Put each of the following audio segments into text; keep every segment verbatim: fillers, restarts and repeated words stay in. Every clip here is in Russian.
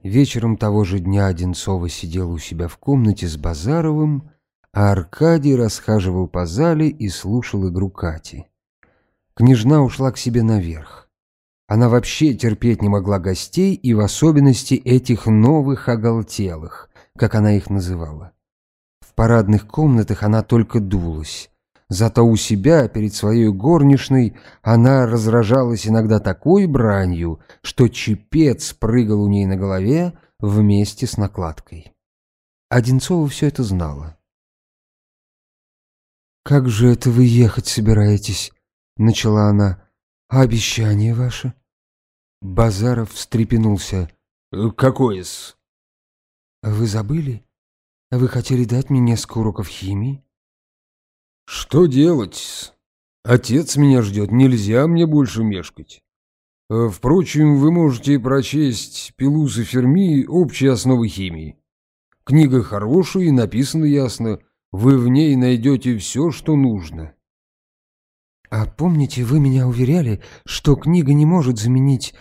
Вечером того же дня Одинцова сидела у себя в комнате с Базаровым, а Аркадий расхаживал по зале и слушал игру Кати. Княжна ушла к себе наверх. Она вообще терпеть не могла гостей, и в особенности этих новых оголтелых, как она их называла. В парадных комнатах она только дулась. Зато у себя, перед своей горничной, она разражалась иногда такой бранью, что чепец прыгал у ней на голове вместе с накладкой. Одинцова все это знала. «Как же это вы ехать собираетесь?» — начала она. «А обещание ваше?» Базаров встрепенулся. «Какое-с?» «Вы забыли? Вы хотели дать мне несколько уроков химии?» «Что делать? Отец меня ждет, нельзя мне больше мешкать. Впрочем, вы можете прочесть Пелуса Ферми «Общие основы химии». Книга хорошая, написана ясно. Вы в ней найдете все, что нужно». «А помните, вы меня уверяли, что книга не может заменить...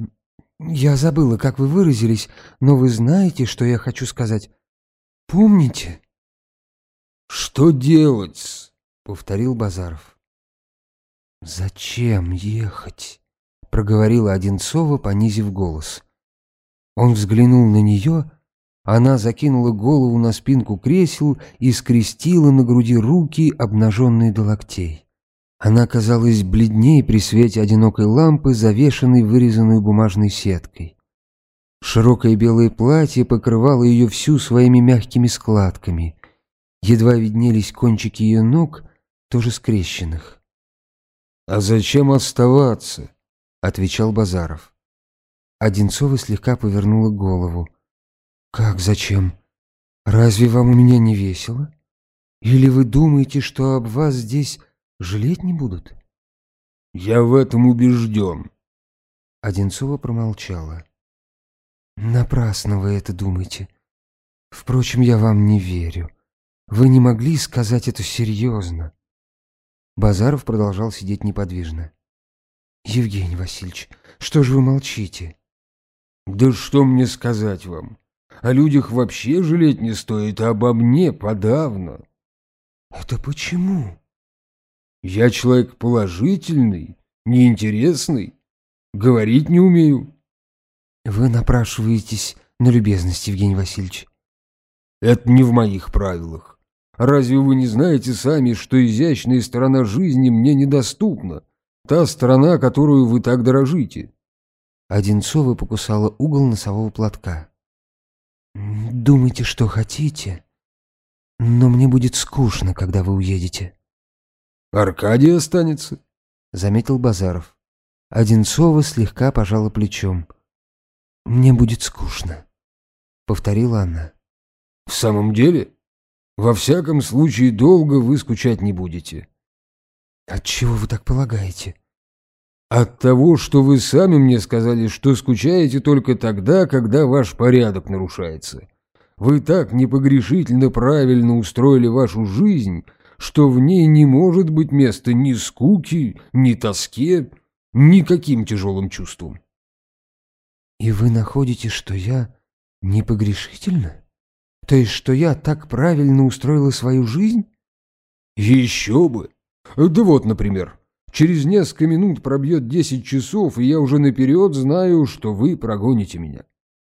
Я забыла, как вы выразились, но вы знаете, что я хочу сказать. Помните?» «Что делать?» — повторил Базаров. «Зачем ехать?» — проговорила Одинцова, понизив голос. Он взглянул на нее, она закинула голову на спинку кресел и скрестила на груди руки, обнаженные до локтей. Она казалась бледнее при свете одинокой лампы, завешенной вырезанной бумажной сеткой. Широкое белое платье покрывало ее всю своими мягкими складками. Едва виднелись кончики ее ног, тоже скрещенных. «А зачем оставаться?» — отвечал Базаров. Одинцова слегка повернула голову. «Как зачем? Разве вам у меня не весело? Или вы думаете, что об вас здесь жалеть не будут?» «Я в этом убежден». Одинцова промолчала. «Напрасно вы это думаете. Впрочем, я вам не верю. Вы не могли сказать это серьезно». Базаров продолжал сидеть неподвижно. «Евгений Васильевич, что же вы молчите?» «Да что мне сказать вам? О людях вообще жалеть не стоит, а обо мне подавно». «Это почему?» «Я человек положительный, неинтересный, говорить не умею». «Вы напрашиваетесь на любезность, Евгений Васильевич». «Это не в моих правилах. Разве вы не знаете сами, что изящная сторона жизни мне недоступна? Та сторона, которую вы так дорожите». Одинцова покусала угол носового платка. «Думайте, что хотите, но мне будет скучно, когда вы уедете». «Аркадий останется», — заметил Базаров. Одинцова слегка пожала плечом. «Мне будет скучно», — повторила она. «В самом деле? Во всяком случае, долго вы скучать не будете». «Отчего вы так полагаете?» «От того, что вы сами мне сказали, что скучаете только тогда, когда ваш порядок нарушается. Вы так непогрешительно правильно устроили вашу жизнь, что в ней не может быть места ни скуки, ни тоске, никаким тяжелым чувствам». «И вы находите, что я непогрешительна? То есть, что я так правильно устроила свою жизнь?» «Еще бы! Да вот, например, через несколько минут пробьет десять часов, и я уже наперед знаю, что вы прогоните меня».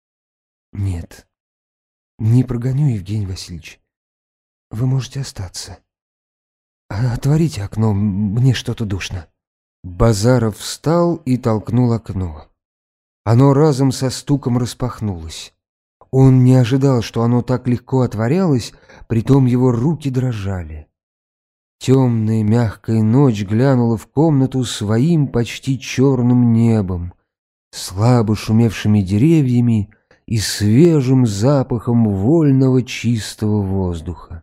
«Нет, не прогоню, Евгений Васильевич. Вы можете остаться. Отворите окно, мне что-то душно». Базаров встал и толкнул окно. Оно разом со стуком распахнулось. Он не ожидал, что оно так легко отворялось, притом его руки дрожали. Темная мягкая ночь глянула в комнату своим почти черным небом, слабо шумевшими деревьями и свежим запахом вольного чистого воздуха.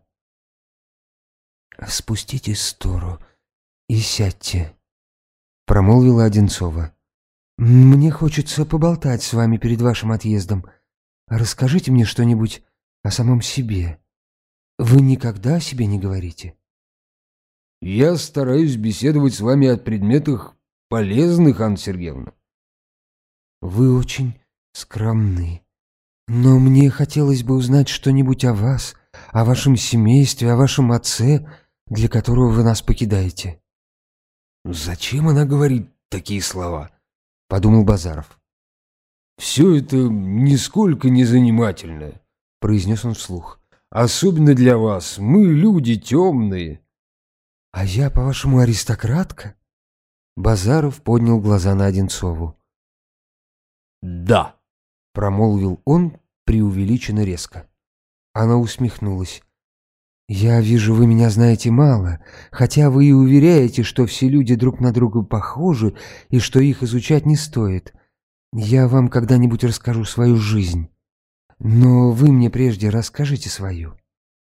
«Спустите стору и сядьте», — промолвила Одинцова. «Мне хочется поболтать с вами перед вашим отъездом. Расскажите мне что-нибудь о самом себе. Вы никогда о себе не говорите?» «Я стараюсь беседовать с вами о предметах полезных, Анна Сергеевна». «Вы очень скромны. Но мне хотелось бы узнать что-нибудь о вас, о вашем семействе, о вашем отце, для которого вы нас покидаете». «Зачем она говорит такие слова?» — подумал Базаров. «Все это нисколько не занимательно», — произнес он вслух. «Особенно для вас. Мы люди темные». «А я, по-вашему, аристократка?» Базаров поднял глаза на Одинцову. «Да», — промолвил он преувеличенно резко. Она усмехнулась. «Я вижу, вы меня знаете мало, хотя вы и уверяете, что все люди друг на друга похожи и что их изучать не стоит. Я вам когда-нибудь расскажу свою жизнь. Но вы мне прежде расскажите свою».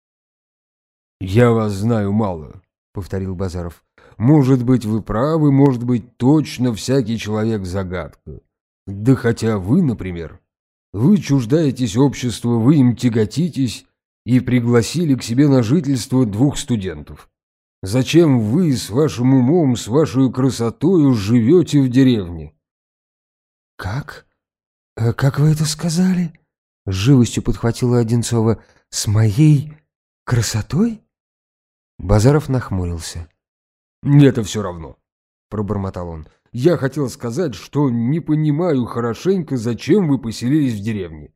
«Я вас знаю мало», — повторил Базаров. «Может быть, вы правы, может быть, точно всякий человек загадка. Да хотя вы, например, вы чуждаетесь общества, вы им тяготитесь и пригласили к себе на жительство двух студентов. Зачем вы с вашим умом, с вашей красотою живете в деревне?» «Как? Э, Как вы это сказали?» — с живостью подхватила Одинцова. «С моей красотой?» Базаров нахмурился. «Это все равно», — пробормотал он. «Я хотел сказать, что не понимаю хорошенько, зачем вы поселились в деревне».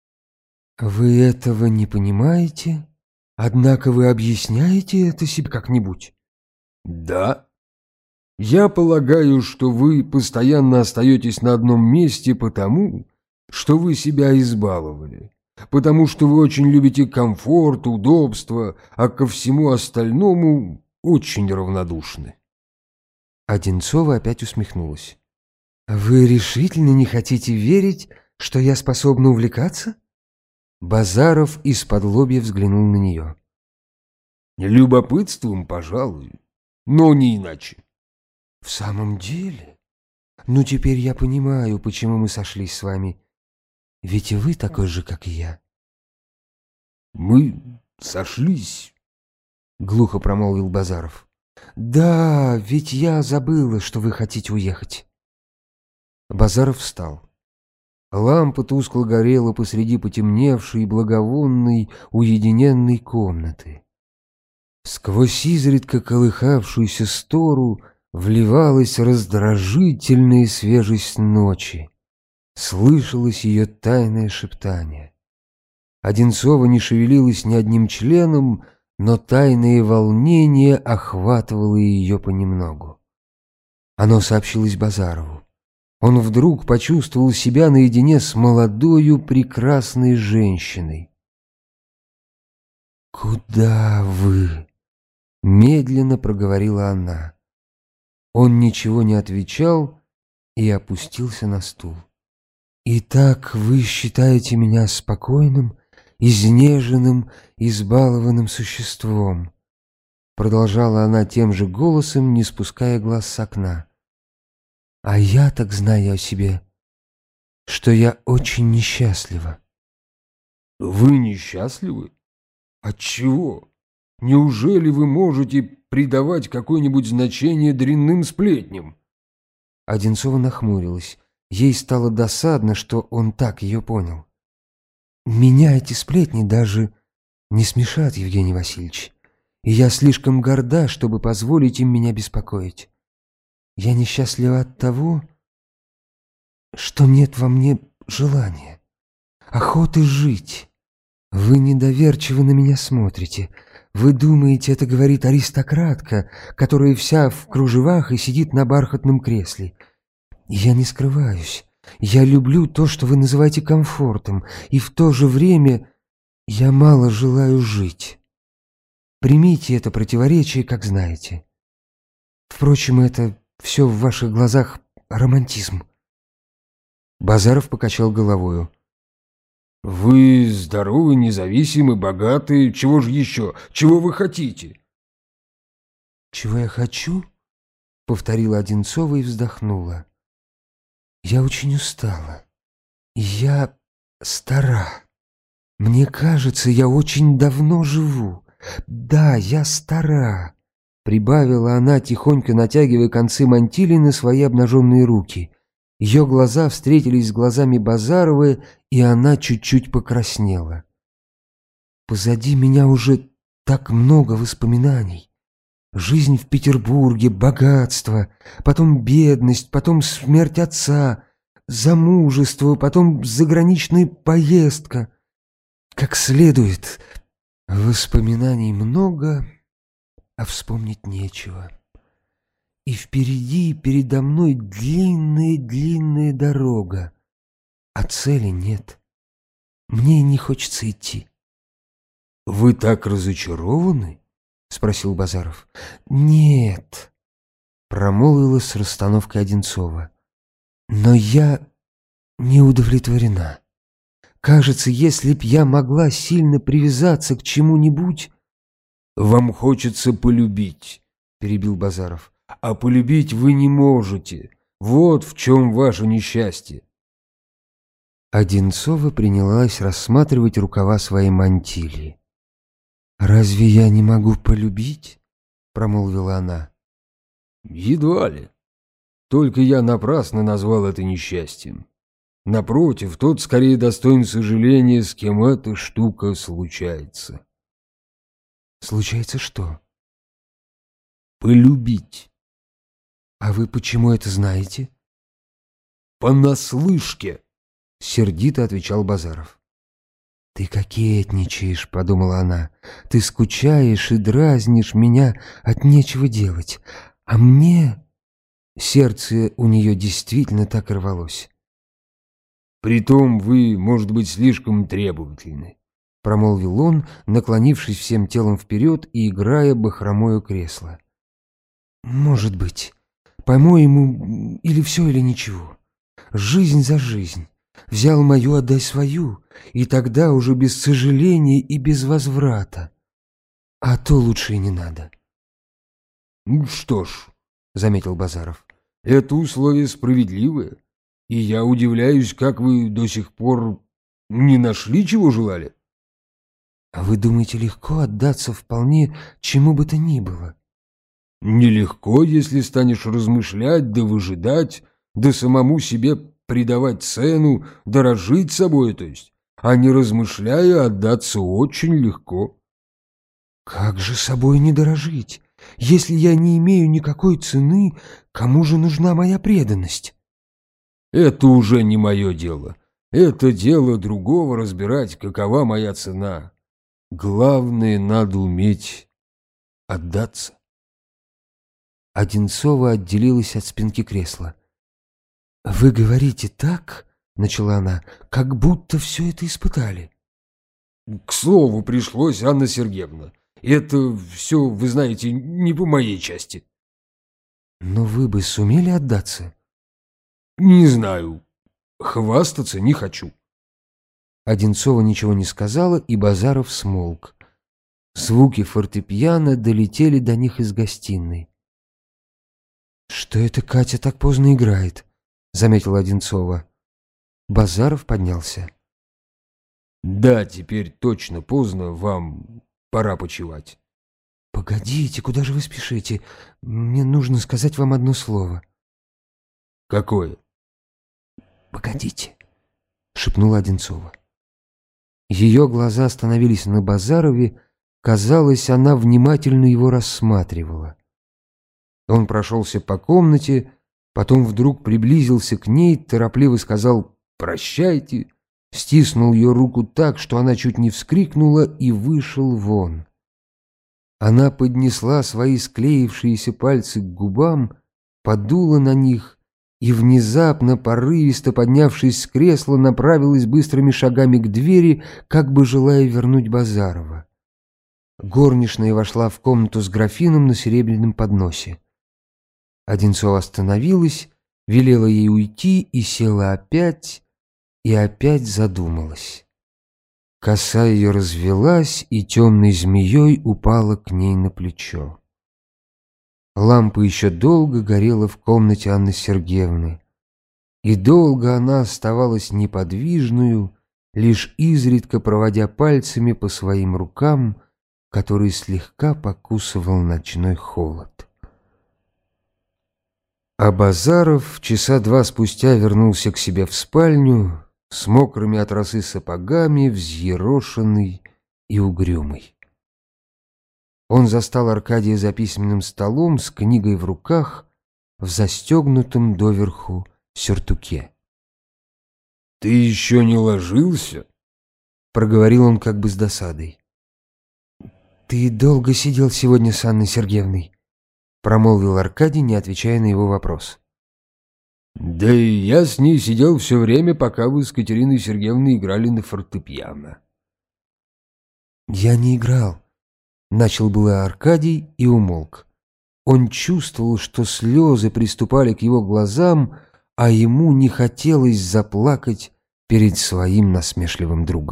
«Вы этого не понимаете? Однако вы объясняете это себе как-нибудь?» «Да. Я полагаю, что вы постоянно остаетесь на одном месте потому, что вы себя избаловали, потому что вы очень любите комфорт, удобство, а ко всему остальному очень равнодушны». Одинцова опять усмехнулась. «Вы решительно не хотите верить, что я способна увлекаться?» Базаров из-под лобья взглянул на нее. «Любопытством, пожалуй, но не иначе». «В самом деле? Ну, теперь я понимаю, почему мы сошлись с вами. Ведь и вы такой же, как и я». «Мы сошлись», — глухо промолвил Базаров. «Да, ведь я забыла, что вы хотите уехать». Базаров встал. Лампа тускло горела посреди потемневшей и благовонной уединенной комнаты. Сквозь изредка колыхавшуюся стору вливалась раздражительная свежесть ночи. Слышалось ее тайное шептание. Одинцова не шевелилась ни одним членом, но тайное волнение охватывало ее понемногу. Оно сообщилось Базарову. Он вдруг почувствовал себя наедине с молодою прекрасной женщиной. «Куда вы?» — медленно проговорила она. Он ничего не отвечал и опустился на стул. «Итак, вы считаете меня спокойным, изнеженным, избалованным существом?» Продолжала она тем же голосом, не спуская глаз с окна. «А я так знаю о себе, что я очень несчастлива». «Вы несчастливы? Отчего? Неужели вы можете придавать какое-нибудь значение дрянным сплетням?» Одинцова нахмурилась. Ей стало досадно, что он так ее понял. «Меня эти сплетни даже не смешат, Евгений Васильевич, и я слишком горда, чтобы позволить им меня беспокоить. Я несчастлива от того, что нет во мне желания, охоты жить. Вы недоверчиво на меня смотрите. Вы думаете, это говорит аристократка, которая вся в кружевах и сидит на бархатном кресле. Я не скрываюсь. Я люблю то, что вы называете комфортом, и в то же время я мало желаю жить. Примите это противоречие, как знаете. Впрочем, это все в ваших глазах романтизм». Базаров покачал головою. «Вы здоровы, независимы, богаты. Чего же еще? Чего вы хотите?» «Чего я хочу?» — повторила Одинцова и вздохнула. «Я очень устала. Я стара. Мне кажется, я очень давно живу. Да, я стара», — прибавила она, тихонько натягивая концы мантилии на свои обнаженные руки. Ее глаза встретились с глазами Базаровой, и она чуть-чуть покраснела. «Позади меня уже так много воспоминаний. Жизнь в Петербурге, богатство, потом бедность, потом смерть отца, замужество, потом заграничная поездка. Как следует, воспоминаний много, а вспомнить нечего. И впереди, передо мной длинная-длинная дорога, а цели нет. Мне не хочется идти». «Вы так разочарованы?» — спросил Базаров. «Нет», — промолвила с расстановкой Одинцова. «Но я не удовлетворена. Кажется, если б я могла сильно привязаться к чему-нибудь...» «Вам хочется полюбить», — перебил Базаров. «А полюбить вы не можете. Вот в чем ваше несчастье». Одинцова принялась рассматривать рукава своей мантилии. «Разве я не могу полюбить?» — промолвила она. «Едва ли. Только я напрасно назвал это несчастьем. Напротив, тот скорее достоин сожаления, с кем эта штука случается». «Случается что?» «Полюбить». «А вы почему это знаете?» «Понаслышке», — сердито отвечал Базаров. «Ты кокетничаешь», — подумала она. «Ты скучаешь и дразнишь меня от нечего делать. А мне...» Сердце у нее действительно так рвалось. «Притом вы, может быть, слишком требовательны», — промолвил он, наклонившись всем телом вперед и играя бахромою кресла. «Может быть. По-моему, или все, или ничего. Жизнь за жизнь. Взял мою, отдай свою, и тогда уже без сожаления и без возврата. А то лучше и не надо». «Ну что ж», — заметил Базаров, — «это условие справедливое, и я удивляюсь, как вы до сих пор не нашли, чего желали». «А вы думаете, легко отдаться вполне чему бы то ни было?» «Нелегко, если станешь размышлять, да выжидать, да самому себе придавать цену, дорожить собой, то есть, а не размышляя, отдаться очень легко». «Как же собой не дорожить? Если я не имею никакой цены, кому же нужна моя преданность?» «Это уже не мое дело. Это дело другого разбирать, какова моя цена. Главное, надо уметь отдаться». Одинцова отделилась от спинки кресла. «Вы говорите так, — начала она, — как будто все это испытали». «К слову пришлось, Анна Сергеевна. Это все, вы знаете, не по моей части». «Но вы бы сумели отдаться?» «Не знаю. Хвастаться не хочу». Одинцова ничего не сказала, и Базаров смолк. Звуки фортепиано долетели до них из гостиной. «Что это Катя так поздно играет?» — заметила Одинцова. Базаров поднялся. «Да, теперь точно поздно, вам пора почивать». «Погодите, куда же вы спешите? Мне нужно сказать вам одно слово». «Какое?» «Погодите», — шепнула Одинцова. Ее глаза остановились на Базарове, казалось, она внимательно его рассматривала. Он прошелся по комнате, потом вдруг приблизился к ней, торопливо сказал «прощайте», стиснул ее руку так, что она чуть не вскрикнула, и вышел вон. Она поднесла свои склеившиеся пальцы к губам, подула на них и, внезапно, порывисто поднявшись с кресла, направилась быстрыми шагами к двери, как бы желая вернуть Базарова. Горничная вошла в комнату с графином на серебряном подносе. Одинцова остановилась, велела ей уйти и села опять, и опять задумалась. Коса ее развелась и темной змеей упала к ней на плечо. Лампа еще долго горела в комнате Анны Сергеевны, и долго она оставалась неподвижную, лишь изредка проводя пальцами по своим рукам, которые слегка покусывал ночной холод. А Базаров часа два спустя вернулся к себе в спальню с мокрыми от росы сапогами, взъерошенный и угрюмый. Он застал Аркадия за письменным столом с книгой в руках в застегнутом доверху сюртуке. «Ты еще не ложился?» — проговорил он как бы с досадой. «Ты долго сидел сегодня с Анной Сергеевной?» — промолвил Аркадий, не отвечая на его вопрос. «Да и я с ней сидел все время, пока вы с Катериной Сергеевной играли на фортепиано». «Я не играл», — начал было Аркадий и умолк. Он чувствовал, что слезы приступали к его глазам, а ему не хотелось заплакать перед своим насмешливым другом.